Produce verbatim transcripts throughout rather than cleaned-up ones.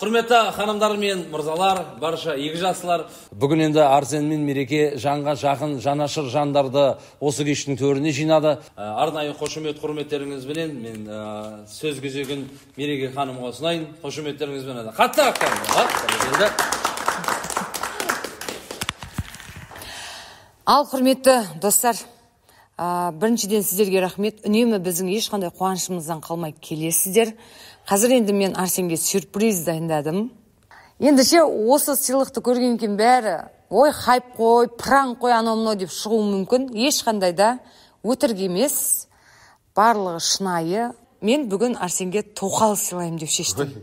Құрметті ханымдар мен мырзалар, барша игі жасылар. Бүгін енді Арсен мен Мереке жанға жақын жанашыр жандарды осы кештің төріне жинады. Арнайы қошемет құрметтеріңізбенен мен сөз кезегін Мереке ханымға ұсынайын. Қошеметтеріңізбенен қатты рахмет. Ал құрметті достар, біріншіден сіздерге рахмет. Үнемі біздің ешқандай қуанышымыздан қалмай келесіздер. Қазір енді мен Арсенге сюрприз дайындадым. Ендіше осы сыйлықты көрген екен бәрі, ой хайп қой, пранк қой, анау-мынау деп шығуы мүмкін. Ешқандай да өтірік емес, барлығы шынайы. Мен бүгін Арсенге тоқал сыйлаймын деп шештім.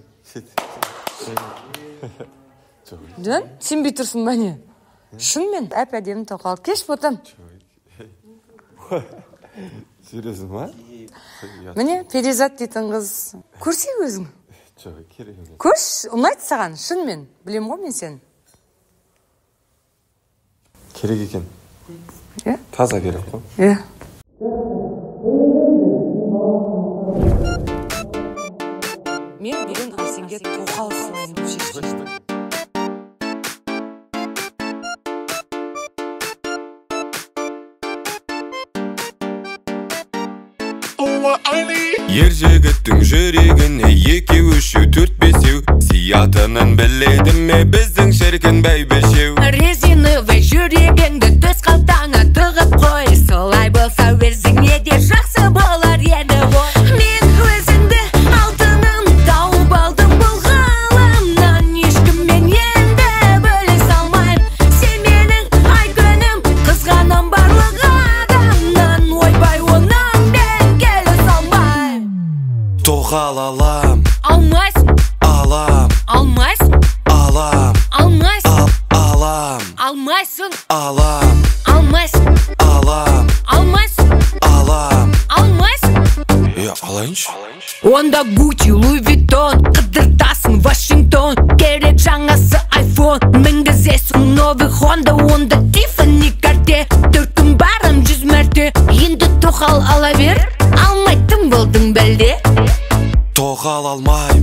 Жөн, сенбей тұрсың ба не? Шынымен әп-әдемі тоқал. Кеш ботам. Серьезно ма? Міне, Перизат дейтін қыз. Көрсей өзің. Жоқ, керек емес. Көрш, ұнайды саған, шынымен. Білем ғой мен сен. Керек екен. Е? Таза керек қой. Е. Мен бүгін Арсенге тоқал сыйлаймын деп шештім. Ер жігіттің жүрегіне екеу, үшеу, төрт, бесеу сиятынын біледі ме біздің шіркін бәйбішеу? Резиновый жүрегіңді төс қалтаңа тығып қой, солай болса өзіңе де жақсы болар еді ғой. Мен өзіңді алтыным тауып алдым бұл ғаламнан, ешкіммен енді бөле салмайым. Сен менің ай күнім, қызғаным барлық адамнан, ойбай оның мен келе салмайым. Тоқал алам, Алмайсың, алам, алмайсың, алам, алмайсың, алам, алмайсың, алам, алмайсың, алам, алмайсың, алам. алмайсың. Е, алайыншы. Онда Gucci, Louis Vuitton, қыдыртасың Вашингтон, керек жаңасы iPhone, мінгізесің новый Honda, онда Tiffany Cartier, төркім барым жүз мәрте. Енді тоқал ала бер, алмайтын болдың бәлде. Тоқал алмайым,